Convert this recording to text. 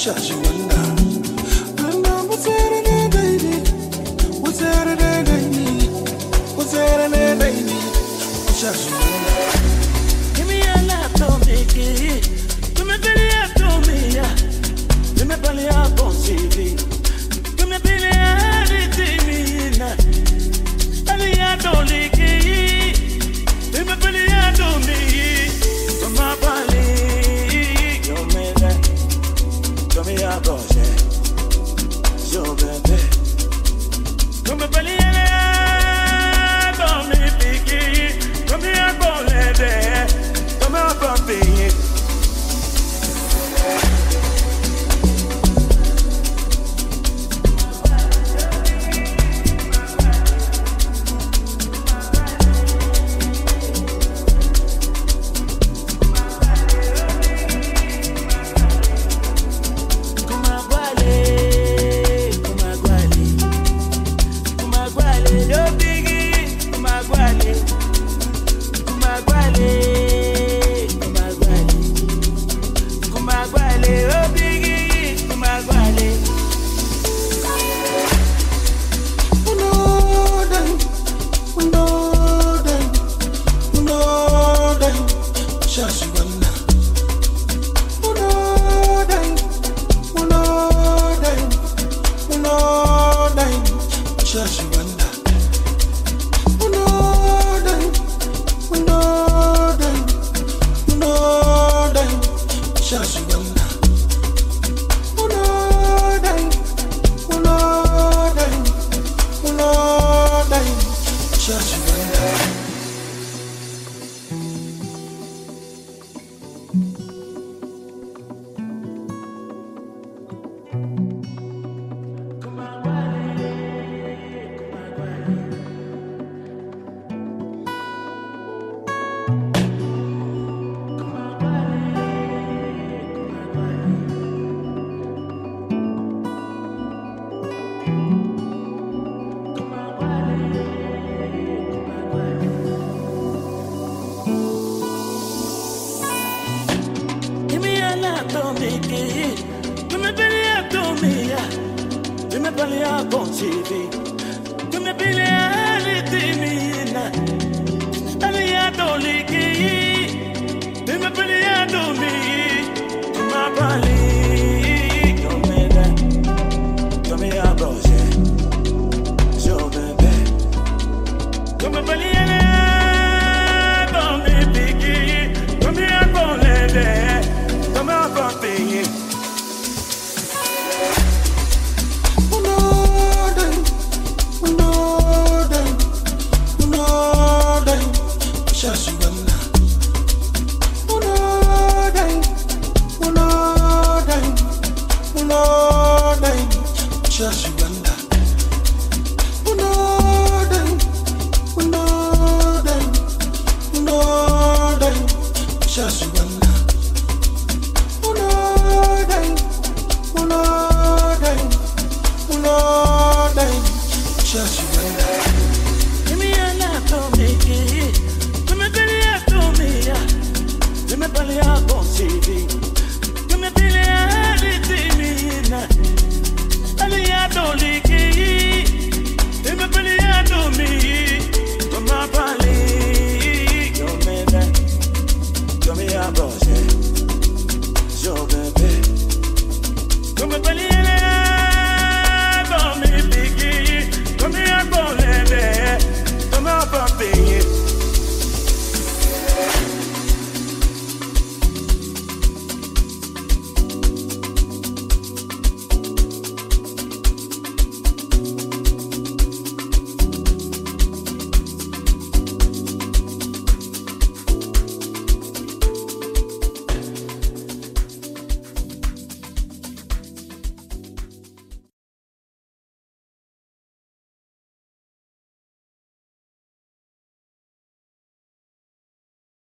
shut you under. And what's Saturday, baby? What's Saturday, baby? What's Saturday, baby? Shut you under. Give me a lap, don't make it. Give me belly up, don't me, yeah. Give me belly up on TV. Give me belly up, TV, nah. Belly up, don't leak it. Give me belly up, don't me. Come on, belly, you made that. Come here, boss, yeah. So, baby. Come on, belly up, don't me, picky. Come here, boss, come on, puppy. Give me belly up on TV. Give me belly up.